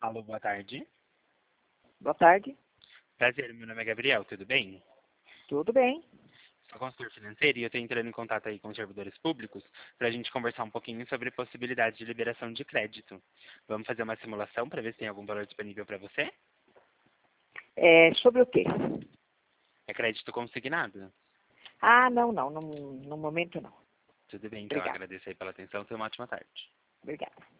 Alô, boa tarde. Boa tarde. Prazer, meu nome é Gabriel, tudo bem? Tudo bem? Sou consultor financeiro e eu estou entrando em contato aí com os servidores públicos para a gente conversar um pouquinho sobre possibilidades de liberação de crédito. Vamos fazer uma simulação para ver se tem algum valor disponível para você? Sobre o quê? É crédito consignado? Ah, não. No momento não. Tudo bem, então. Obrigada. Agradeço aí pela atenção. Tenha uma ótima tarde. Obrigada.